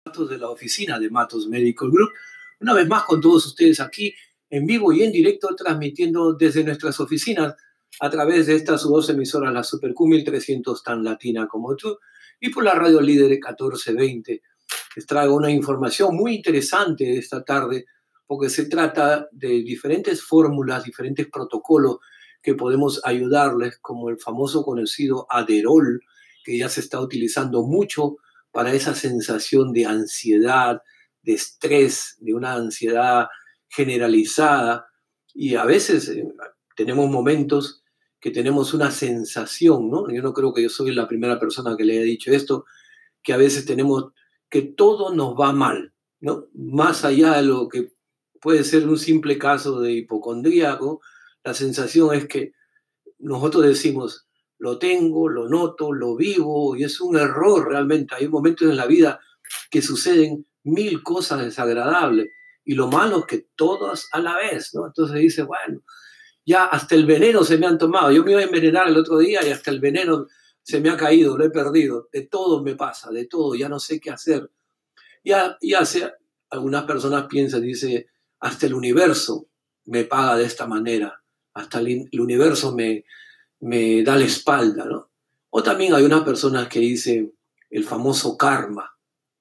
Matos de la oficina de Matos Medical Group, una vez más con todos ustedes aquí en vivo y en directo, transmitiendo desde nuestras oficinas a través de estas dos emisoras, la Super Q 1300 tan latina como tú, y por la radio líder 1420. Les traigo una información muy interesante esta tarde, porque se trata de diferentes fórmulas, diferentes protocolos que podemos ayudarles, como el famoso conocido Aderol, que ya se está utilizando mucho para esa sensación de ansiedad, de estrés, de una ansiedad generalizada. Y a veces tenemos momentos que tenemos una sensación, ¿no? Yo no creo que yo soy la primera persona que le haya dicho esto, que a veces tenemos que todo nos va mal, ¿no? Más allá de lo que puede ser un simple caso de hipocondríaco, la sensación es que nosotros decimos, lo tengo, lo noto, lo vivo, y es un error realmente. Hay momentos en la vida que suceden mil cosas desagradables, y lo malo es que todas a la vez, ¿no? Entonces dice, bueno, ya hasta el veneno se me han tomado. Yo me iba a envenenar el otro día y hasta el veneno se me ha caído, lo he perdido. De todo me pasa, de todo, ya no sé qué hacer. Algunas personas piensan, dice, hasta el universo me paga de esta manera, hasta el universo me da la espalda, ¿no? O también hay unas personas que dicen el famoso karma.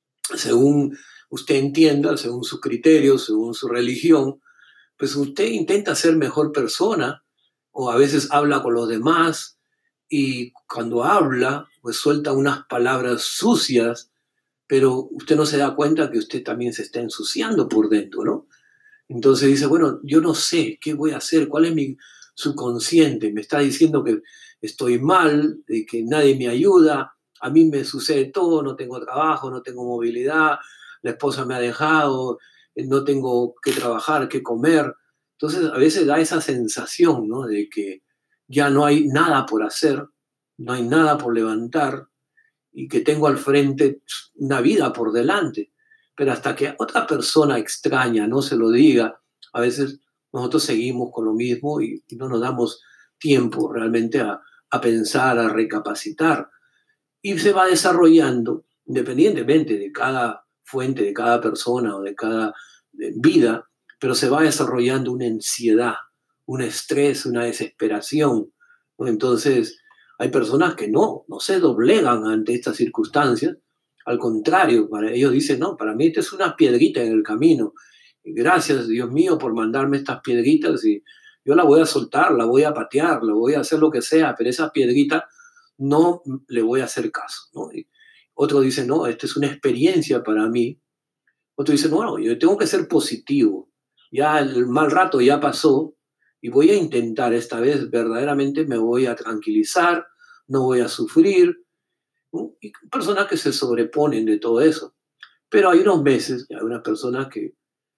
Según usted entienda, según su criterio, según su religión, pues usted intenta ser mejor persona o a veces habla con los demás y cuando habla, pues suelta unas palabras sucias, pero usted no se da cuenta que usted también se está ensuciando por dentro, ¿no? Entonces dice, bueno, yo no sé qué voy a hacer, cuál es mi subconsciente, me está diciendo que estoy mal, de que nadie me ayuda, a mí me sucede todo, no tengo trabajo, no tengo movilidad, la esposa me ha dejado, no tengo que trabajar, que comer. Entonces a veces da esa sensación, ¿no? De que ya no hay nada por hacer, no hay nada por levantar y que tengo al frente una vida por delante. Pero hasta que otra persona extraña no se lo diga, a veces nosotros seguimos con lo mismo y no nos damos tiempo realmente a pensar, a recapacitar. Y se va desarrollando, independientemente de cada fuente, de cada persona o de cada vida, pero se va desarrollando una ansiedad, un estrés, una desesperación, ¿no? Entonces, hay personas que no se doblegan ante estas circunstancias. Al contrario, para ellos dicen, no, para mí esta es una piedrita en el camino. Gracias, Dios mío, por mandarme estas piedritas y yo la voy a soltar, la voy a patear, la voy a hacer lo que sea, pero esas piedritas no le voy a hacer caso, ¿no? Y otro dice, no, esta es una experiencia para mí. Otro dice, no, yo tengo que ser positivo. Ya el mal rato ya pasó y voy a intentar esta vez, verdaderamente me voy a tranquilizar, no voy a sufrir, ¿no? Y personas que se sobreponen de todo eso. Pero hay unos meses, hay unas personas que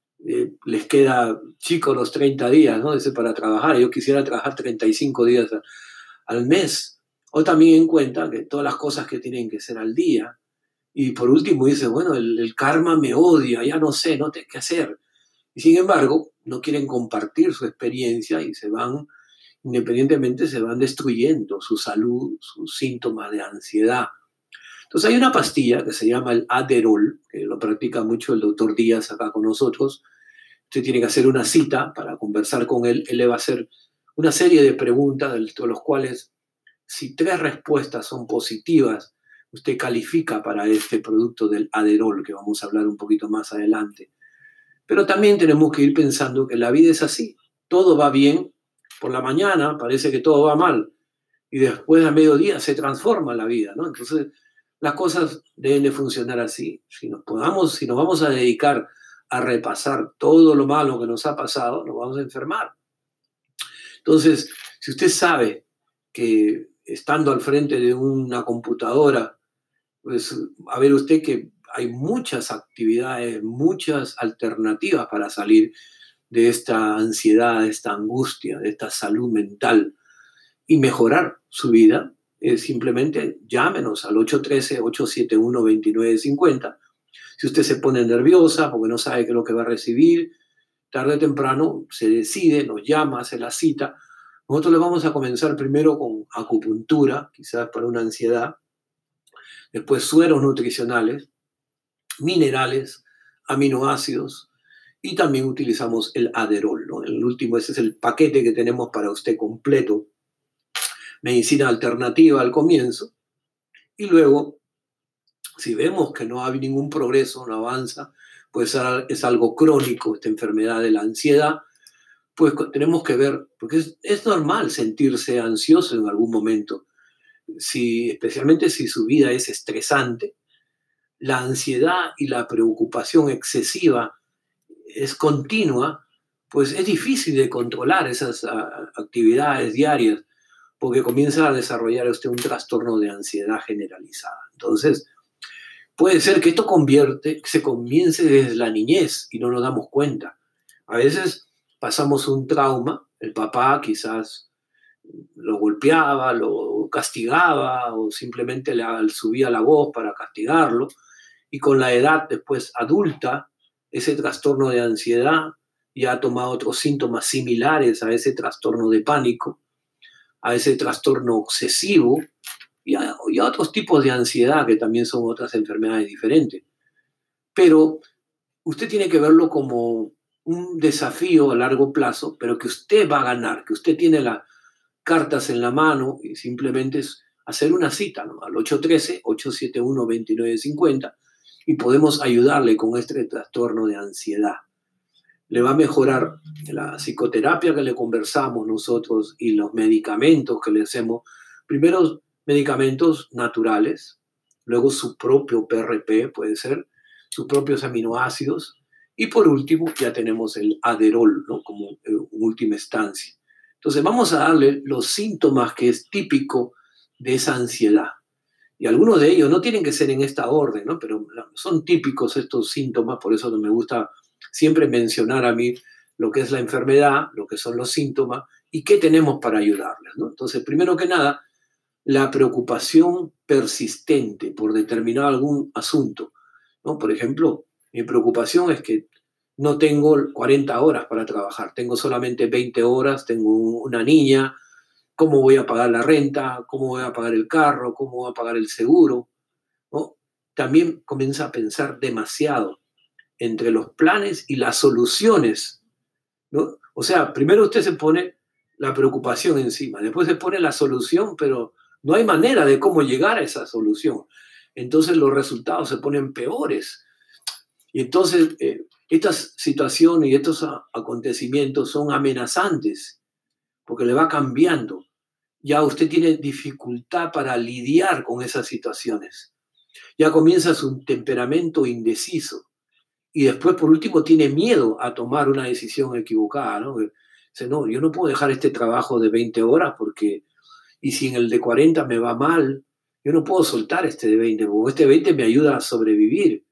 les queda chico los 30 días, ¿no? Dice, para trabajar. Yo quisiera trabajar 35 días al mes. O también en cuenta que todas las cosas que tienen que ser al día. Y por último dice, bueno, el karma me odia, ya no sé, no sé qué hacer. Y sin embargo, no quieren compartir su experiencia y se van, independientemente, se van destruyendo su salud, sus síntomas de ansiedad. Entonces hay una pastilla que se llama el Aderol, que lo practica mucho el doctor Díaz acá con nosotros. Usted tiene que hacer una cita para conversar con él. Él le va a hacer una serie de preguntas, de los cuales, si 3 respuestas son positivas, usted califica para este producto del Aderol, que vamos a hablar un poquito más adelante. Pero también tenemos que ir pensando que la vida es así. Todo va bien, por la mañana parece que todo va mal, y después a mediodía se transforma la vida, ¿no? Entonces, las cosas deben de funcionar así. Si nos vamos a dedicar a repasar todo lo malo que nos ha pasado, nos vamos a enfermar. Entonces, si usted sabe que estando al frente de una computadora, pues a ver usted que hay muchas actividades, muchas alternativas para salir de esta ansiedad, de esta angustia, de esta salud mental y mejorar su vida, simplemente llámenos al 813-871-2950. Si usted se pone nerviosa porque no sabe qué es lo que va a recibir, tarde o temprano se decide, nos llama, hace la cita. Nosotros le vamos a comenzar primero con acupuntura, quizás para una ansiedad, después sueros nutricionales, minerales, aminoácidos y también utilizamos el Aderol, ¿no? El último, ese es el paquete que tenemos para usted completo. Medicina alternativa al comienzo y luego, si vemos que no hay ningún progreso, no avanza, pues es algo crónico, esta enfermedad de la ansiedad, pues tenemos que ver, porque es normal sentirse ansioso en algún momento, especialmente si su vida es estresante, la ansiedad y la preocupación excesiva es continua, pues es difícil de controlar esas actividades diarias, porque comienza a desarrollar usted un trastorno de ansiedad generalizada. Entonces, puede ser que esto se comience desde la niñez y no nos damos cuenta. A veces pasamos un trauma, el papá quizás lo golpeaba, lo castigaba o simplemente le subía la voz para castigarlo y con la edad después adulta, ese trastorno de ansiedad ya ha tomado otros síntomas similares a ese trastorno de pánico, a ese trastorno obsesivo y a otros tipos de ansiedad que también son otras enfermedades diferentes. Pero usted tiene que verlo como un desafío a largo plazo, pero que usted va a ganar, que usted tiene las cartas en la mano y simplemente es hacer una cita, ¿no? Al 813-871-2950 y podemos ayudarle con este trastorno de ansiedad. Le va a mejorar la psicoterapia que le conversamos nosotros y los medicamentos que le hacemos. Primero, medicamentos naturales, luego su propio PRP, puede ser, sus propios aminoácidos, y por último ya tenemos el Aderol, ¿no? Como última instancia. Entonces vamos a darle los síntomas que es típico de esa ansiedad. Y algunos de ellos no tienen que ser en esta orden, ¿no? Pero son típicos estos síntomas, por eso me gusta siempre mencionar a mí lo que es la enfermedad, lo que son los síntomas y qué tenemos para ayudarles, ¿no? Entonces, primero que nada, la preocupación persistente por determinar algún asunto, ¿no? Por ejemplo, mi preocupación es que no tengo 40 horas para trabajar, tengo solamente 20 horas, tengo una niña, ¿cómo voy a pagar la renta? ¿Cómo voy a pagar el carro? ¿Cómo voy a pagar el seguro? ¿No? También comienza a pensar demasiado entre los planes y las soluciones, ¿no? O sea, primero usted se pone la preocupación encima, después se pone la solución, pero no hay manera de cómo llegar a esa solución. Entonces los resultados se ponen peores. Y entonces estas situaciones y estos acontecimientos son amenazantes porque le va cambiando. Ya usted tiene dificultad para lidiar con esas situaciones. Ya comienza su temperamento indeciso. Y después, por último, tiene miedo a tomar una decisión equivocada, ¿no? Dice, no, yo no puedo dejar este trabajo de 20 horas porque, y si en el de 40 me va mal, yo no puedo soltar este de 20, porque este 20 me ayuda a sobrevivir.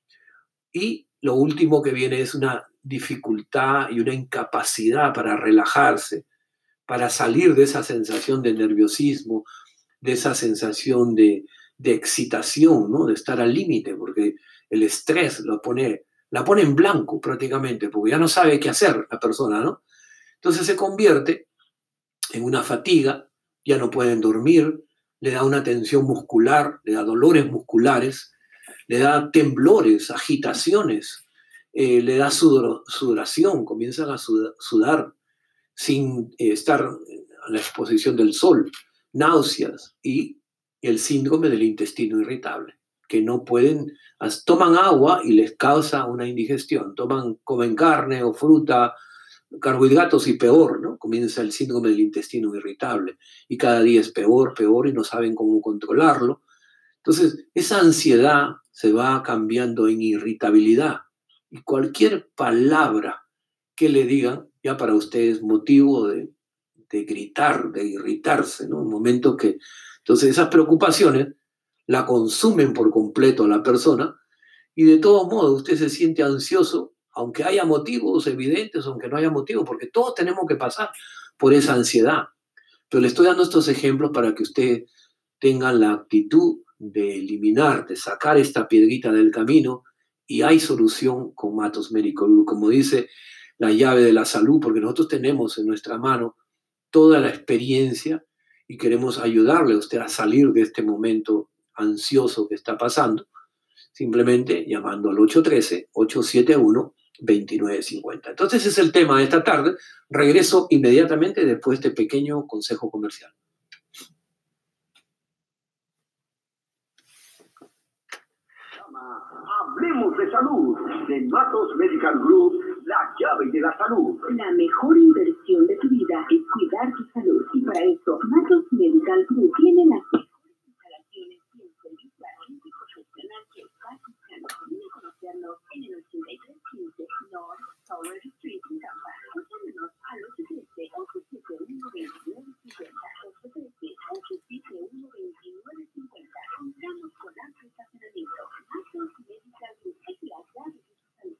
Y lo último que viene es una dificultad y una incapacidad para relajarse, para salir de esa sensación de nerviosismo, de esa sensación de excitación, ¿no? De estar al límite, porque el estrés la pone en blanco prácticamente, porque ya no sabe qué hacer la persona, ¿no? Entonces se convierte en una fatiga, ya no pueden dormir, le da una tensión muscular, le da dolores musculares, le da temblores, agitaciones, le da sudoración, comienzan a sudar sin estar a la exposición del sol, náuseas y el síndrome del intestino irritable, que no pueden, toman agua y les causa una indigestión, comen carne o fruta, carbohidratos y peor, ¿no? Comienza el síndrome del intestino irritable y cada día es peor, peor y no saben cómo controlarlo. Entonces, esa ansiedad se va cambiando en irritabilidad y cualquier palabra que le digan ya para usted es motivo de gritar, de irritarse, ¿no? Un momento que, entonces esas preocupaciones la consumen por completo a la persona y de todos modos usted se siente ansioso, aunque haya motivos evidentes, aunque no haya motivos, porque todos tenemos que pasar por esa ansiedad. Pero le estoy dando estos ejemplos para que usted tenga la actitud de eliminar, de sacar esta piedrita del camino y hay solución con Matos Medical Group. Como dice la llave de la salud, porque nosotros tenemos en nuestra mano toda la experiencia y queremos ayudarle a usted a salir de este momento ansioso que está pasando. simplemente llamando al 813-871-2950. Entonces ese es el tema de esta tarde. Regreso inmediatamente después de este pequeño consejo comercial. Hablemos de salud. De Matos Medical Group, la llave de la salud. La mejor inversión de tu vida es cuidar tu salud. Y para eso, Matos Medical Group tiene las mejores instalaciones y el servicio agente profesional que estás buscando. Ven a conocernos en el 8315 North Solar Street en Tampa. Llámenos al 813-871-2950. Contamos con amplio estacionamiento. Matos Medical Group es la llave de tu salud.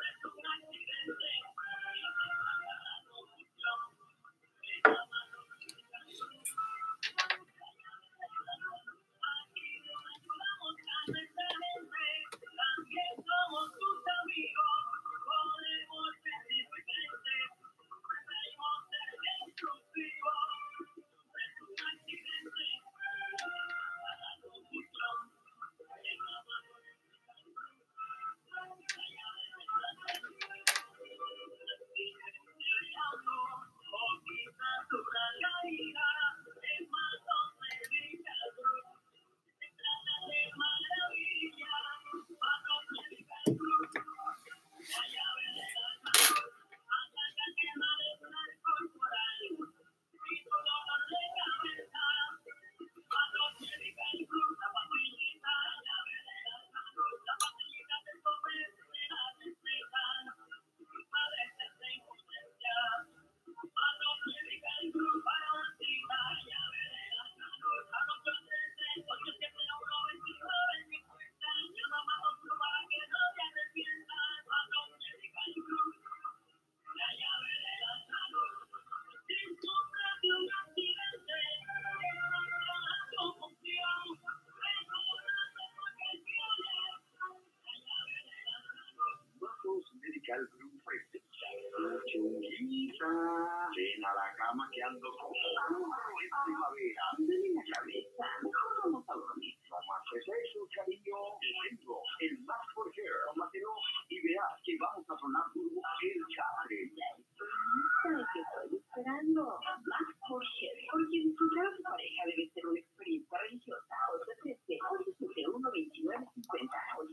Medical Group presenta Chunguita. Ven a la cama que ando con es primavera. Dale la cabeza. Mejor vamos a dormir. No más es eso, cariño. Ejemplo, el Max for Hair. Tómatelo y verás que vamos a sonar duro el café. Ya estoy lista y que estoy esperando. Max for Hair. Porque disfrutar a tu pareja debe ser una experiencia religiosa. 813-871-2950.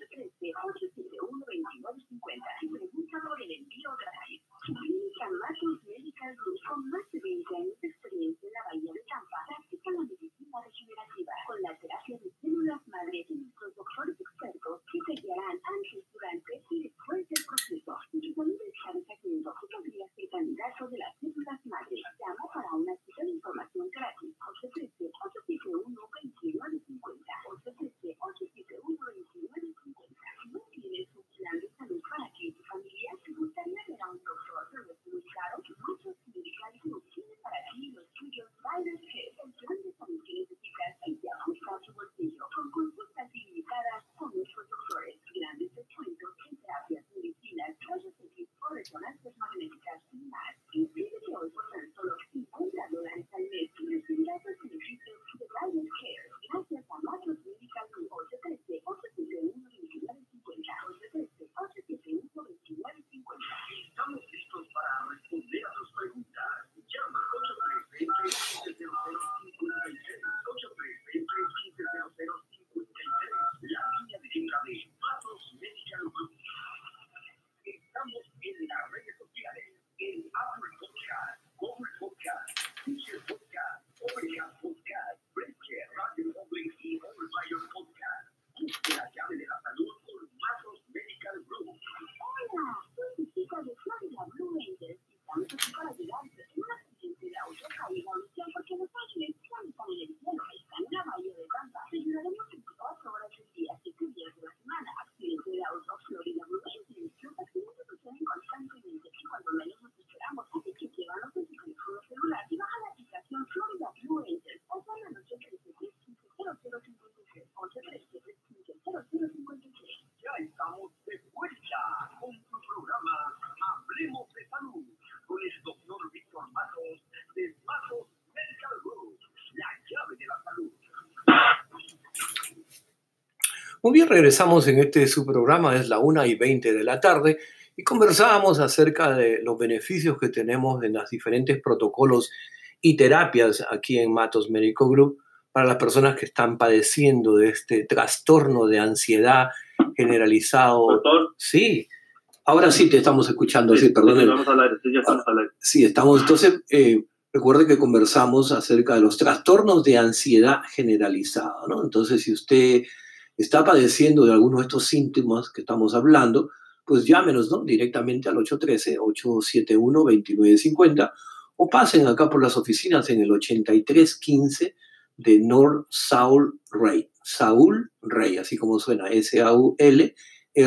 813-871-2950. Y pregunta por el envío gratis. Clínica Matos Medical Group, con más de 20 años de experiencia en la Bahía de Tampa, practica la medicina regenerativa con la terapia de células madre y nuestros doctores expertos que te guiarán antes, durante y después del proceso. Si tu salud está decayendo, tú podrías ser candidato de las células madre. Llama para una cita de información gratis. 813-871-2950. 813-871-2950. Si no tienes un plan de salud para ti y tu familia, ¿te gustaría ver a un doctor pero es muy caro? Matos Medical Group tiene para ti los tuyos Virus Care, el plan de salud que necesitas y te ajusta a tu bolsillo. Con consultas ilimitadas con nuestros doctores, grandes descuentos en terapias, medicinas, rayos X o resonancias magnéticas y más. Inscríbete hoy por tan solo $50 al mes y recibirás los beneficios de Virus Care. Gracias a Matos Medical Group. 813-871-2950. 813-871-2950. Estamos listos para responder a tus preguntas. Llama 813-315-0056. 813-315-0056. La línea directa de Matos Medical Group. Estamos en las redes sociales. En Apple Podcast, Google Podcast, Stitcher Podcast, Overcast Podcast, Breaker, Radio Public y Overfire Podcast. Busque la llave de la salud con Matos Medical Group. Hola, soy Chica de Florida Blue Angels. Estamos aquí para ayudarte. Un accidente de auto cae en la audición porque los ángeles ya están en el cielo. Están en la bahía de Tampa. Te ayudaremos 24 horas al día, 7 días de la semana. Accidente de auto, Florida Blue Angels. Los accidentes suceden constantemente y cuando menos nos esperamos. Así que llévanos en tu teléfono celular y baja la aplicación Florida Blue Angels. O llámanos 813-315-0053. 813-315-0053. Ya estamos de vuelta con tu programa Hablemos de Salud con el doctor Víctor Matos de Matos Medical Group, la llave de la salud. Muy bien, regresamos en su programa, es la 1:20 de la tarde, y conversábamos acerca de los beneficios que tenemos en los diferentes protocolos y terapias aquí en Matos Medical Group para las personas que están padeciendo de este trastorno de ansiedad generalizado. Doctor. Sí, ahora sí te estamos escuchando, sí, perdón. Sí, vamos a hablar, sí, ya estamos a hablar. Sí, estamos, entonces, recuerde que conversamos acerca de los trastornos de ansiedad generalizada, ¿no? Entonces, si usted está padeciendo de alguno de estos síntomas que estamos hablando, pues llámenos, ¿no? Directamente al 813-871-2950 o pasen acá por las oficinas en el 8315 de North Saul Ray. Saul Ray, así como suena, SAULRAY.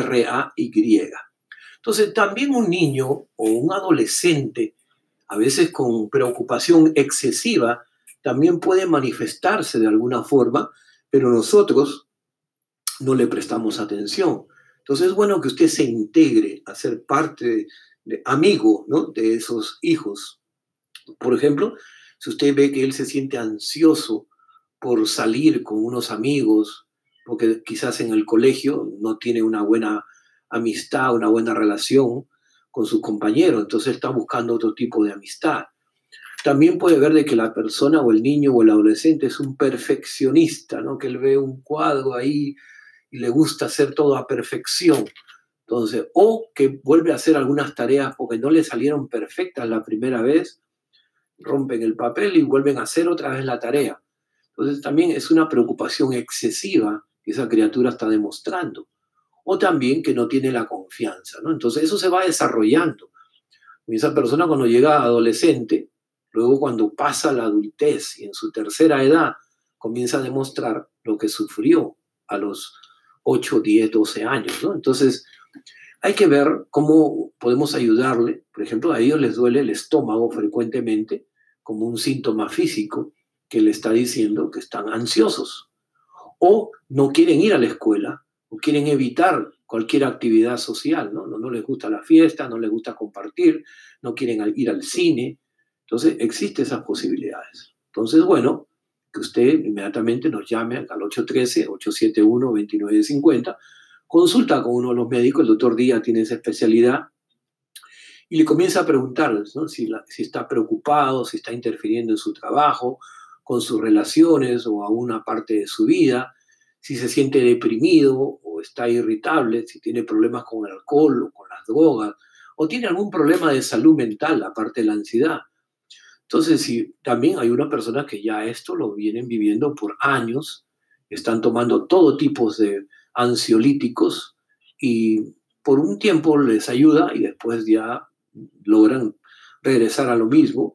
Entonces, también un niño o un adolescente, a veces con preocupación excesiva, también puede manifestarse de alguna forma, pero nosotros no le prestamos atención. Entonces es bueno que usted se integre a ser parte amigo, ¿no?, de esos hijos. Por ejemplo, si usted ve que él se siente ansioso por salir con unos amigos, porque quizás en el colegio no tiene una buena amistad, una buena relación con sus compañeros, entonces está buscando otro tipo de amistad. También puede ver de que la persona o el niño o el adolescente es un perfeccionista, ¿no?, que él ve un cuadro ahí y le gusta hacer todo a perfección. Entonces, o que vuelve a hacer algunas tareas porque no le salieron perfectas la primera vez, rompen el papel y vuelven a hacer otra vez la tarea. Entonces, también es una preocupación excesiva que esa criatura está demostrando. O también que no tiene la confianza, ¿no? Entonces, eso se va desarrollando. Y esa persona cuando llega a adolescente, luego cuando pasa la adultez y en su tercera edad, comienza a demostrar lo que sufrió a los 8, 10, 12 años, ¿no? Entonces, hay que ver cómo podemos ayudarle. Por ejemplo, a ellos les duele el estómago frecuentemente, como un síntoma físico que le está diciendo que están ansiosos. O no quieren ir a la escuela, o quieren evitar cualquier actividad social, ¿no? No les gusta la fiesta, no les gusta compartir, no quieren ir al cine. Entonces, existen esas posibilidades. Entonces, bueno, que usted inmediatamente nos llame al 813-871-2950, consulta con uno de los médicos, el doctor Díaz tiene esa especialidad, y le comienza a preguntar, ¿no?, si está preocupado, si está interfiriendo en su trabajo, con sus relaciones o a una parte de su vida, si se siente deprimido o está irritable, si tiene problemas con el alcohol o con las drogas, o tiene algún problema de salud mental, aparte de la ansiedad. Entonces, si también hay una persona que ya esto lo vienen viviendo por años, están tomando todo tipo de ansiolíticos y por un tiempo les ayuda y después ya logran regresar a lo mismo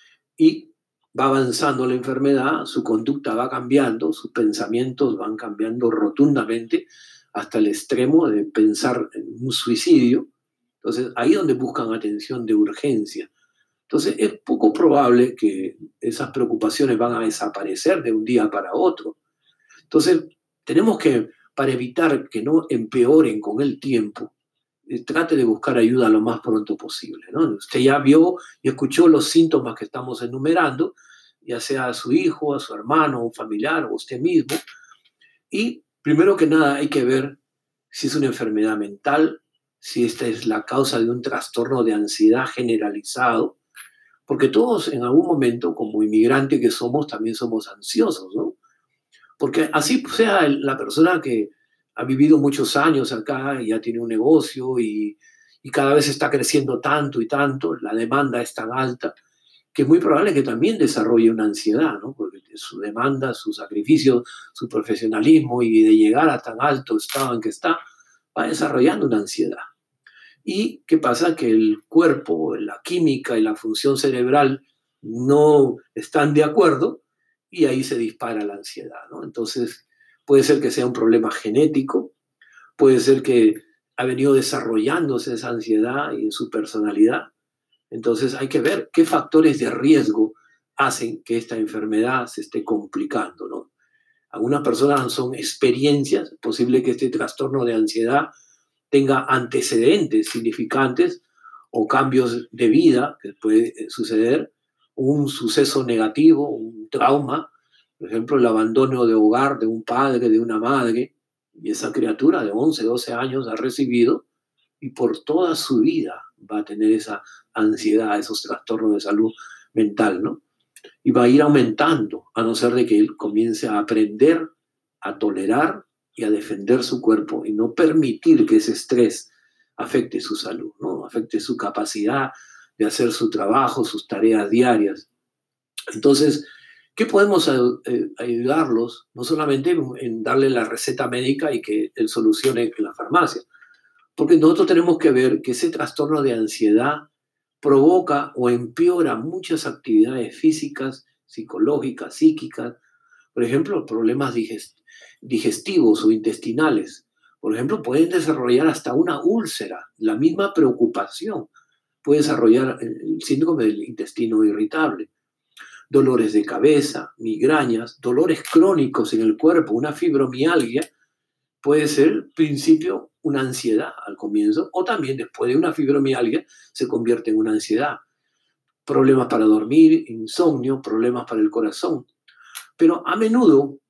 y va avanzando la enfermedad, su conducta va cambiando, sus pensamientos van cambiando rotundamente hasta el extremo de pensar en un suicidio. Entonces, ahí es donde buscan atención de urgencia. Entonces, es poco probable que esas preocupaciones van a desaparecer de un día para otro. Entonces, tenemos que, para evitar que no empeoren con el tiempo, trate de buscar ayuda lo más pronto posible, ¿no? Usted ya vio y escuchó los síntomas que estamos enumerando, ya sea a su hijo, a su hermano, a un familiar o usted mismo. Y primero que nada hay que ver si es una enfermedad mental, si esta es la causa de un trastorno de ansiedad generalizado, porque todos en algún momento, como inmigrantes que somos, también somos ansiosos, ¿no? Porque así sea la persona que ha vivido muchos años acá y ya tiene un negocio y cada vez está creciendo tanto y tanto, la demanda es tan alta, que es muy probable que también desarrolle una ansiedad, ¿no? Porque su demanda, su sacrificio, su profesionalismo y de llegar a tan alto estado en que está, va desarrollando una ansiedad. ¿Y qué pasa? Que el cuerpo, la química y la función cerebral no están de acuerdo y ahí se dispara la ansiedad, ¿no? Entonces, puede ser que sea un problema genético, puede ser que ha venido desarrollándose esa ansiedad y en su personalidad. Entonces, hay que ver qué factores de riesgo hacen que esta enfermedad se esté complicando, ¿no? Algunas personas son experiencias, es posible que este trastorno de ansiedad tenga antecedentes significantes o cambios de vida que puede suceder, un suceso negativo, un trauma, por ejemplo, el abandono de hogar de un padre, de una madre, Y esa criatura de 11, 12 años ha recibido y por toda su vida va a tener esa ansiedad, esos trastornos de salud mental, ¿no? Y va a ir aumentando, a no ser de que él comience a aprender, a tolerar y a defender su cuerpo y no permitir que ese estrés afecte su salud, ¿no? Afecte su capacidad de hacer su trabajo, sus tareas diarias. Entonces, ¿qué podemos ayudarlos? No solamente en darle la receta médica y que él solucione en la farmacia, porque nosotros tenemos que ver que ese trastorno de ansiedad provoca o empeora muchas actividades físicas, psicológicas, psíquicas, por ejemplo, problemas digestivos o intestinales. Por ejemplo, pueden desarrollar hasta una úlcera. La misma preocupación puede desarrollar el síndrome del intestino irritable. Dolores de cabeza, migrañas, dolores crónicos en el cuerpo, una fibromialgia, puede ser, principio, una ansiedad al comienzo, o también después de una fibromialgia se convierte en una ansiedad. Problemas para dormir, insomnio, problemas para el corazón. Pero a menudo,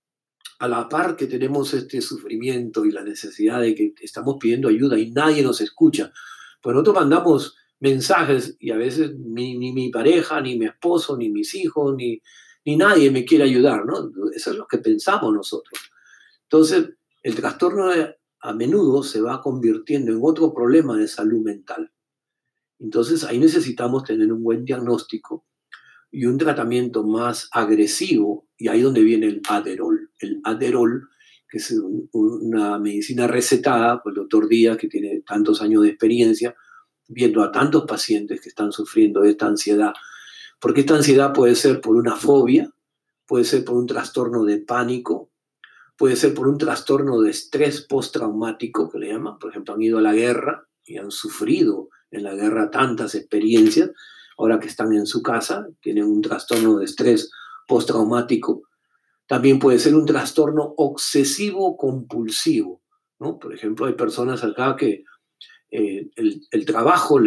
a la par que tenemos este sufrimiento y la necesidad de que estamos pidiendo ayuda y nadie nos escucha, pues nosotros mandamos mensajes y a veces ni mi pareja, ni mi esposo, ni mis hijos, ni nadie me quiere ayudar, ¿no? Eso es lo que pensamos nosotros. Entonces, el trastorno a menudo se va convirtiendo en otro problema de salud mental. Entonces, ahí necesitamos tener un buen diagnóstico y un tratamiento más agresivo, y ahí donde viene el Adderall. El Adderall, que es una medicina recetada por el doctor Díaz, que tiene tantos años de experiencia, viendo a tantos pacientes que están sufriendo de esta ansiedad. Porque esta ansiedad puede ser por una fobia, puede ser por un trastorno de pánico, puede ser por un trastorno de estrés postraumático, que le llaman. Por ejemplo, han ido a la guerra y han sufrido en la guerra tantas experiencias. Ahora que están en su casa, tienen un trastorno de estrés postraumático. También puede ser un trastorno obsesivo compulsivo, ¿no? Por ejemplo, hay personas acá que el trabajo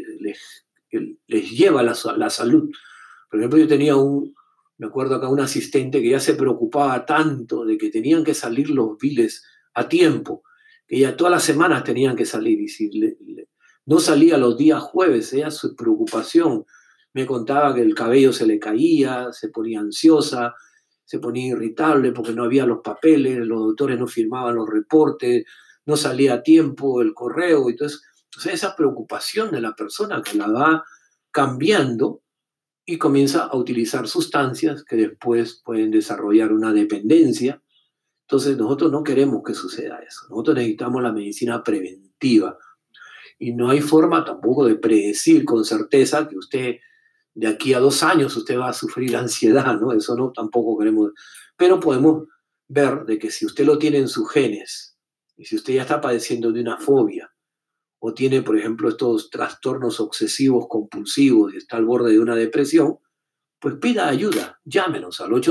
les lleva a la salud. Por ejemplo, yo tenía me acuerdo acá, un asistente que ya se preocupaba tanto de que tenían que salir los biles a tiempo, que ya todas las semanas tenían que salir, y si no salía los días jueves, ella su preocupación, me contaba que el cabello se le caía, se ponía ansiosa, se ponía irritable porque no había los papeles, los doctores no firmaban los reportes, no salía a tiempo el correo. Entonces, o sea, esa preocupación de la persona que la va cambiando y comienza a utilizar sustancias que después pueden desarrollar una dependencia. Entonces, nosotros no queremos que suceda eso. Nosotros necesitamos la medicina preventiva. Y no hay forma tampoco de predecir con certeza que usted, de aquí a 2 años, usted va a sufrir ansiedad, ¿no? Eso no tampoco queremos. Pero podemos ver de que si usted lo tiene en sus genes, y si usted ya está padeciendo de una fobia, o tiene, por ejemplo, estos trastornos obsesivos compulsivos y está al borde de una depresión, pues pida ayuda, llámenos al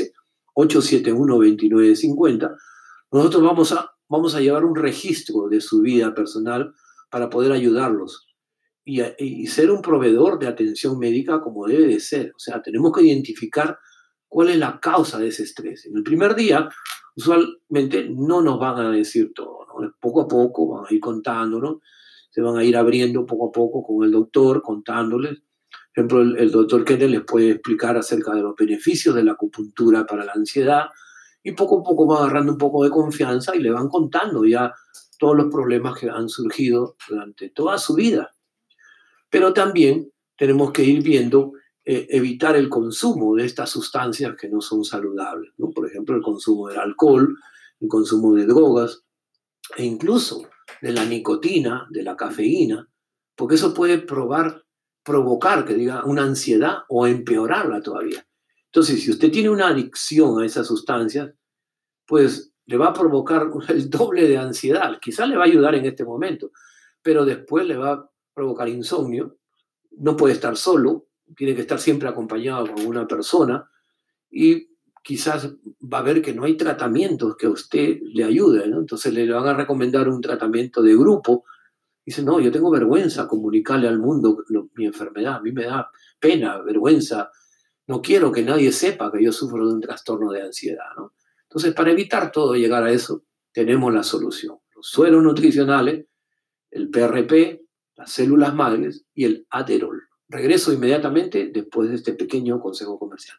813-871-2950. Nosotros vamos a llevar un registro de su vida personal para poder ayudarlos y ser un proveedor de atención médica como debe de ser. O sea, tenemos que identificar cuál es la causa de ese estrés. En el primer día, usualmente no nos van a decir todo, ¿no? Poco a poco van a ir contándonos, se van a ir abriendo poco a poco con el doctor, contándoles. Por ejemplo, el doctor Kenneth les puede explicar acerca de los beneficios de la acupuntura para la ansiedad, y poco a poco va agarrando un poco de confianza y le van contando ya todos los problemas que han surgido durante toda su vida. Pero también tenemos que ir viendo, evitar el consumo de estas sustancias que no son saludables, ¿no? Por ejemplo, el consumo del alcohol, el consumo de drogas e incluso de la nicotina, de la cafeína, porque eso puede provocar que diga una ansiedad o empeorarla todavía. Entonces, si usted tiene una adicción a esas sustancias, pues le va a provocar el doble de ansiedad. Quizás le va a ayudar en este momento, pero después le va a provocar insomnio, no puede estar solo, tiene que estar siempre acompañado con una persona, y quizás va a ver que no hay tratamientos que a usted le ayuden, ¿no? Entonces le van a recomendar un tratamiento de grupo. Dice, no, yo tengo vergüenza comunicarle al mundo mi enfermedad, a mí me da pena, vergüenza, no quiero que nadie sepa que yo sufro de un trastorno de ansiedad, ¿no? Entonces, para evitar todo llegar a eso, tenemos la solución. Los sueros nutricionales, el PRP, las células madres y el Aderol. Regreso inmediatamente después de este pequeño consejo comercial.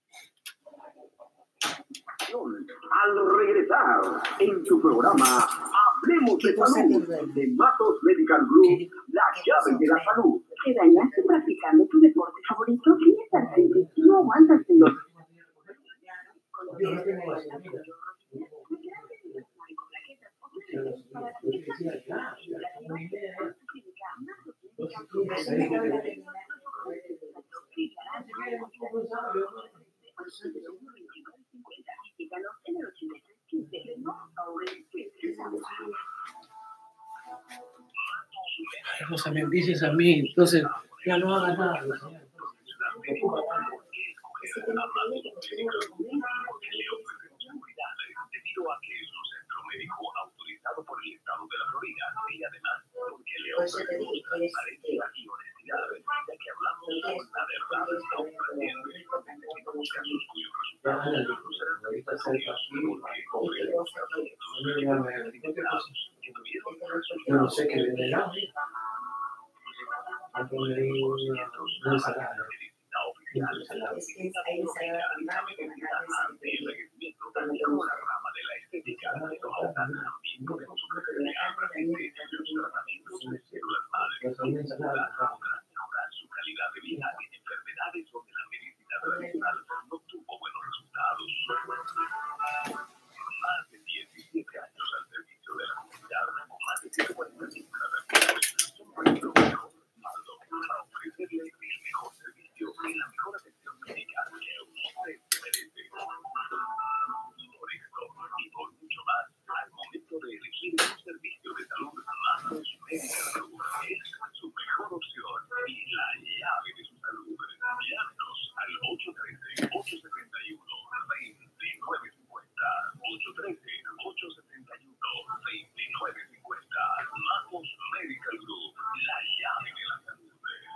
Al regresar en tu programa Hablemos de Salud de Matos Medical Group, la llave de la salud. ¿Te dañaste practicando tu deporte favorito? ¿Tienes artritis y no aguantas el dolor? O sea, me dices a mí, entonces ya no hagas nada. Debido a que es un centro médico autorizado por el estado de la Florida y además porque le ofrecemos transparencia y honestidad, ya que hablamos con la verdad a un paciente. Necesitamos casos cuyos resultados no serán satisfactorios porque cobremos Yo no sé qué viene de la mejorar su calidad de vida en enfermedades donde la medicina tradicional no tuvo buenos resultados. Más de 17 años al servicio de la comunidad, con más de 145 tratamientos, son nuestro mejor respaldo para ofrecerle el mejor servicio y la mejor atención médica que usted merece. Por esto y por mucho más, al momento de elegir un servicio de salud, Matos Medical Group es su mejor opción y la llave de su salud. Llámenos al 813-871-2950. 813-871-2950. Matos Medical Group, la llave de la salud.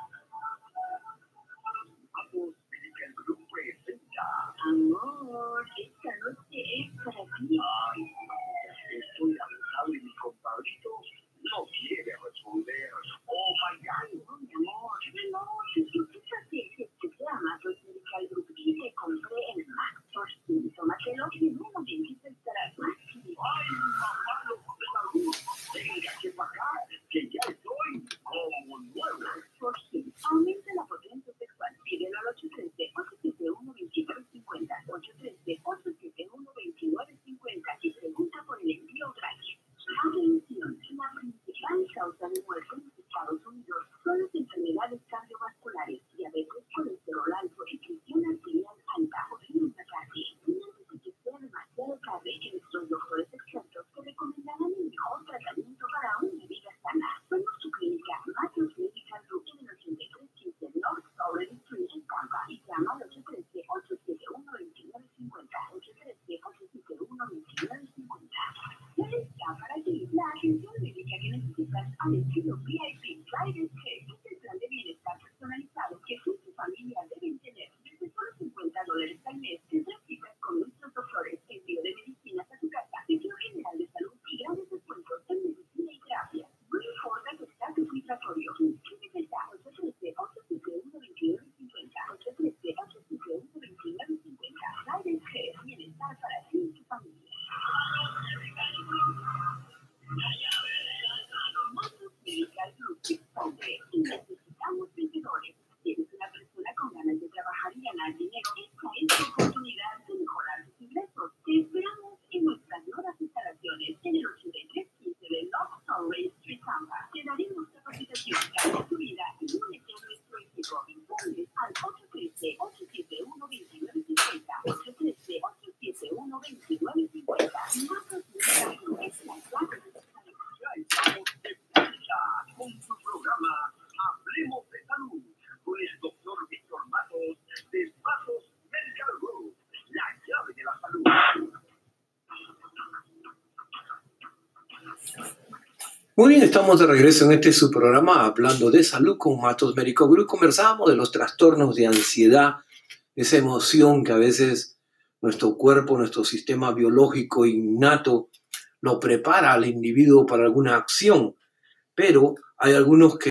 Matos Medical Group presenta. Amor, esta noche es para ti. Ay, estoy cansado y mi compadrito no quiere responder. Oh my God. No, mi amor, no, fíjate que se llama Matos Medical Group y te compré el Max Force. Tómatelo y en un momentito estarás más feliz. Ay, mamá, loco de salud. Venga, que para acá, que ya estoy como nuevo. Max Force aumenta la potencia sexual. Pídelo al 813-871-2950. 813-871-2950 y pregunta por el envío gratis. Atención, la principal causa de muerte en los Estados Unidos son las enfermedades cardiovasculares, diabetes, colesterol alto y presión arterial alta o hipotacate. Antes de que sea demasiado tarde, nuestros doctores expertos te recomendarán el mejor tratamiento para una vida sana. Somos su clínica Matos Medical Group en el 8315 North Southern Street en Tampa y llama al 813-871-2950. 813-871-2950. Ya está para ti la atención médica que necesitas al estilo VIP Friday Care. Es el plan de bienestar personalizado que tú y tu familia deben tener. Desde solo $50 al mes tendrás citas con nuestros doctores, envío de medicinas a tu casa, gestión general de salud y grandes descuentos en medicina y terapia. No importa tu estatus migratorio. Inscríbete ya. 813-871-2950. 813-871-2950. Friday Care. Bienestar para ti y tu familia. Matos Medical Group responde y necesitamos vendedores. ¿Tienes una persona con ganas de trabajar y ganar dinero? Esta es tu oportunidad de mejorar tus ingresos. Te esperamos en nuestras nuevas instalaciones en el 8315 de North Southern Street, Tampa. Te daremos capacitación, cambia tu vida y únete a nuestro equipo. Informes al 813-871-2950. 813-871-2950. Matos Medical Group es la llave de tu salud. Ya estamos de vuelta con su programa Hablemos de Salud con el doctor Víctor Matos de Matos Medical Group, la llave de la salud. Muy bien, estamos de regreso en este su programa hablando de salud con Matos Medical Group. Conversábamos de los trastornos de ansiedad, esa emoción que a veces nuestro cuerpo, nuestro sistema biológico innato lo prepara al individuo para alguna acción, pero hay algunos que